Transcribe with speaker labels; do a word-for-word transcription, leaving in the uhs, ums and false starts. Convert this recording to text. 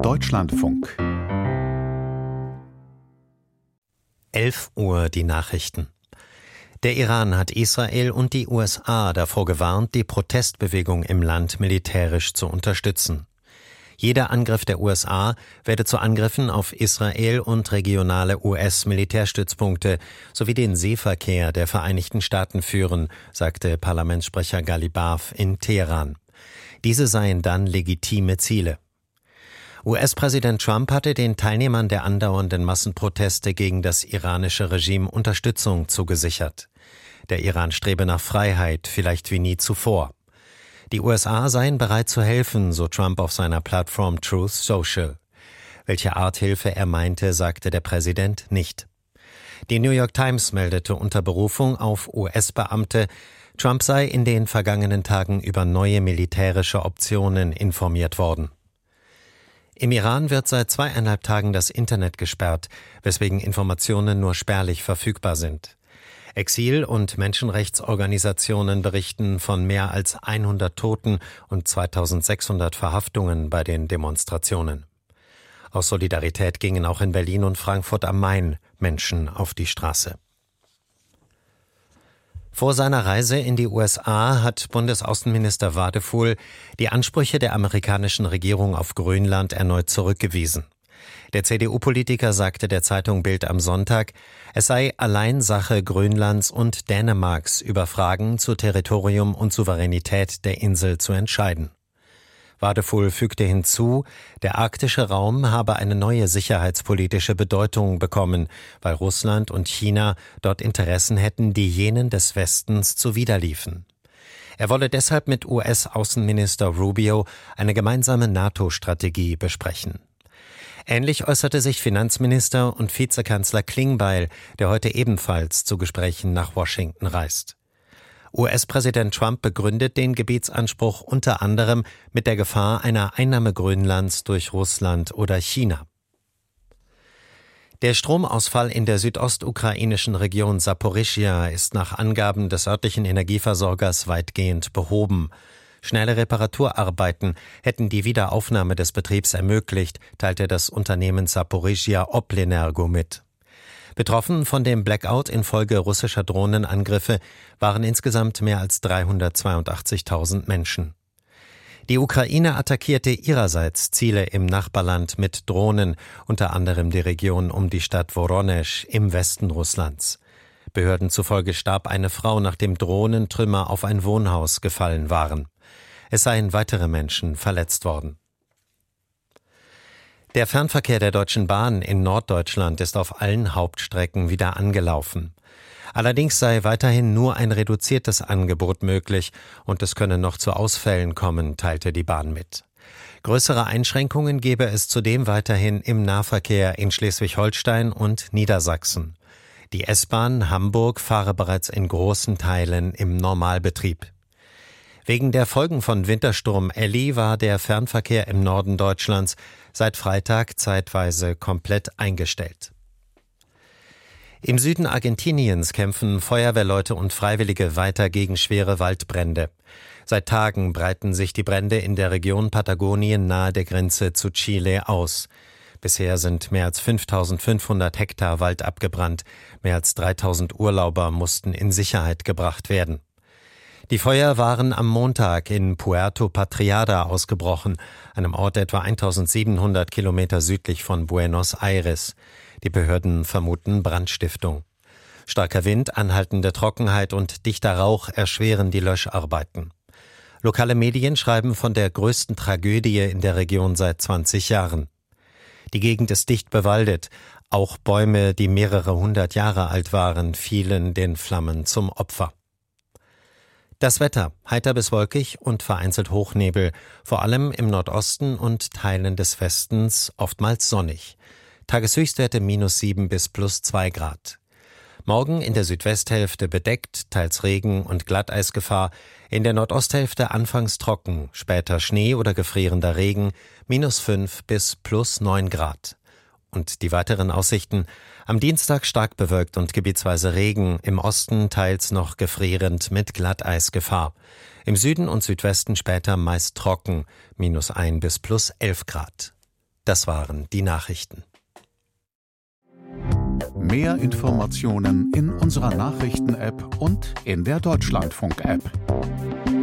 Speaker 1: Deutschlandfunk.
Speaker 2: elf Uhr die Nachrichten. Der Iran hat Israel und die U S A davor gewarnt, die Protestbewegung im Land militärisch zu unterstützen. Jeder Angriff der U S A werde zu Angriffen auf Israel und regionale U S-Militärstützpunkte sowie den Seeverkehr der Vereinigten Staaten führen, sagte Parlamentssprecher Ghalibaf in Teheran. Diese seien dann legitime Ziele. U S-Präsident Trump hatte den Teilnehmern der andauernden Massenproteste gegen das iranische Regime Unterstützung zugesichert. Der Iran strebe nach Freiheit, vielleicht wie nie zuvor. Die U S A seien bereit zu helfen, so Trump auf seiner Plattform Truth Social. Welche Art Hilfe er meinte, sagte der Präsident nicht. Die New York Times meldete unter Berufung auf U S-Beamte, Trump sei in den vergangenen Tagen über neue militärische Optionen informiert worden. Im Iran wird seit zweieinhalb Tagen das Internet gesperrt, weswegen Informationen nur spärlich verfügbar sind. Exil- und Menschenrechtsorganisationen berichten von mehr als hundert Toten und zweitausendsechshundert Verhaftungen bei den Demonstrationen. Aus Solidarität gingen auch in Berlin und Frankfurt am Main Menschen auf die Straße. Vor seiner Reise in die U S A hat Bundesaußenminister Wadefuhl die Ansprüche der amerikanischen Regierung auf Grönland erneut zurückgewiesen. Der C D U-Politiker sagte der Zeitung Bild am Sonntag, es sei allein Sache Grönlands und Dänemarks, über Fragen zu Territorium und Souveränität der Insel zu entscheiden. Wadefuhl fügte hinzu, der arktische Raum habe eine neue sicherheitspolitische Bedeutung bekommen, weil Russland und China dort Interessen hätten, die jenen des Westens zuwiderliefen. Er wolle deshalb mit U S-Außenminister Rubio eine gemeinsame NATO-Strategie besprechen. Ähnlich äußerte sich Finanzminister und Vizekanzler Klingbeil, der heute ebenfalls zu Gesprächen nach Washington reist. U S-Präsident Trump begründet den Gebietsanspruch unter anderem mit der Gefahr einer Einnahme Grönlands durch Russland oder China. Der Stromausfall in der südostukrainischen Region Saporischschja ist nach Angaben des örtlichen Energieversorgers weitgehend behoben. Schnelle Reparaturarbeiten hätten die Wiederaufnahme des Betriebs ermöglicht, teilte das Unternehmen Saporischschja Oblenergo mit. Betroffen von dem Blackout infolge russischer Drohnenangriffe waren insgesamt mehr als dreihundertzweiundachtzigtausend Menschen. Die Ukraine attackierte ihrerseits Ziele im Nachbarland mit Drohnen, unter anderem die Region um die Stadt Woronesch im Westen Russlands. Behörden zufolge starb eine Frau, nachdem Drohnentrümmer auf ein Wohnhaus gefallen waren. Es seien weitere Menschen verletzt worden. Der Fernverkehr der Deutschen Bahn in Norddeutschland ist auf allen Hauptstrecken wieder angelaufen. Allerdings sei weiterhin nur ein reduziertes Angebot möglich und es könne noch zu Ausfällen kommen, teilte die Bahn mit. Größere Einschränkungen gebe es zudem weiterhin im Nahverkehr in Schleswig-Holstein und Niedersachsen. Die S-Bahn Hamburg fahre bereits in großen Teilen im Normalbetrieb. Wegen der Folgen von Wintersturm Elli war der Fernverkehr im Norden Deutschlands seit Freitag zeitweise komplett eingestellt. Im Süden Argentiniens kämpfen Feuerwehrleute und Freiwillige weiter gegen schwere Waldbrände. Seit Tagen breiten sich die Brände in der Region Patagonien nahe der Grenze zu Chile aus. Bisher sind mehr als fünftausendfünfhundert Hektar Wald abgebrannt. Mehr als dreitausend Urlauber mussten in Sicherheit gebracht werden. Die Feuer waren am Montag in Puerto Patriada ausgebrochen, einem Ort etwa eintausendsiebenhundert Kilometer südlich von Buenos Aires. Die Behörden vermuten Brandstiftung. Starker Wind, anhaltende Trockenheit und dichter Rauch erschweren die Löscharbeiten. Lokale Medien schreiben von der größten Tragödie in der Region seit zwanzig Jahren. Die Gegend ist dicht bewaldet. Auch Bäume, die mehrere hundert Jahre alt waren, fielen den Flammen zum Opfer. Das Wetter, heiter bis wolkig und vereinzelt Hochnebel, vor allem im Nordosten und Teilen des Westens oftmals sonnig. Tageshöchstwerte minus sieben bis plus zwei Grad. Morgen in der Südwesthälfte bedeckt, teils Regen- und Glatteisgefahr, in der Nordosthälfte anfangs trocken, später Schnee oder gefrierender Regen, minus fünf bis plus neun Grad. Und die weiteren Aussichten: am Dienstag stark bewölkt und gebietsweise Regen, im Osten teils noch gefrierend mit Glatteisgefahr. Im Süden und Südwesten später meist trocken, minus ein bis plus elf Grad. Das waren die Nachrichten.
Speaker 1: Mehr Informationen in unserer Nachrichten-App und in der Deutschlandfunk-App.